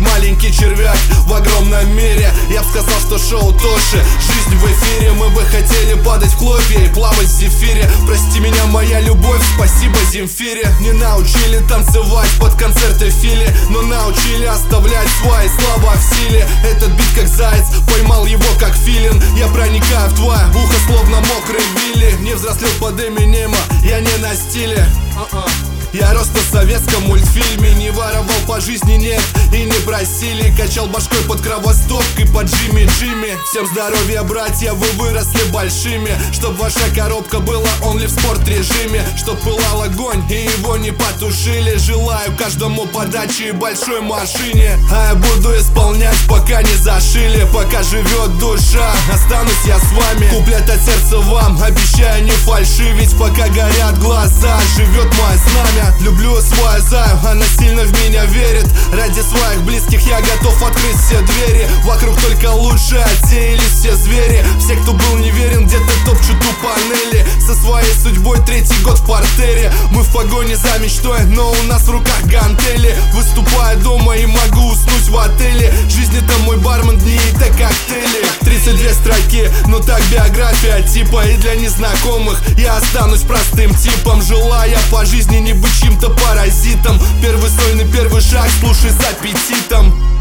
маленький червяк в огромном мире. Я б сказал, что шоу Тоши, жизнь в эфире. Мы бы хотели падать в хлопья и плавать в зефире. Прости меня, моя любовь, спасибо Земфире. Не научили танцевать под концерты Фили, но научили оставлять свои слова в силе. Этот бит как заяц, поймал его как филин. Я проникаю в твое ухо, словно мокрый Вилли. Не взрослел под Эминема, я не на стиле. Я рос на советском мультфильме, не воровал по жизни, нет, и не просили. Качал башкой под кровостопкой, под Джимми. Всем здоровья, братья, вы выросли большими. Чтоб ваша коробка была only в спорт режиме, чтоб пылал огонь и его не потушили. Желаю каждому подачи и большой машине, а я буду исполнять, пока не зашили. Пока живет душа, останусь я с вами. Куплет от сердца вам, обещаю не фальшивить. Пока горят глаза, живет мое знамя. Люблю свою заю, она сильно в меня верит. Ради своих близких я готов открыть все двери. Вокруг только лучше отсеялись все звери. Все, кто был неверен, где-то топчут у панели. Со своей судьбой третий год в партере. Мы в погоне за мечтой, но у нас в руках гантели. Выступаю дома и могу уснуть в отеле. Жизнь это мой бармен, дни это коктейли. 32 строки, но так биография типа. И для незнакомых я останусь простым типом. Желая по жизни не быть чьим-то паразитом. Первый сольный, первый шаг, слушай с аппетитом.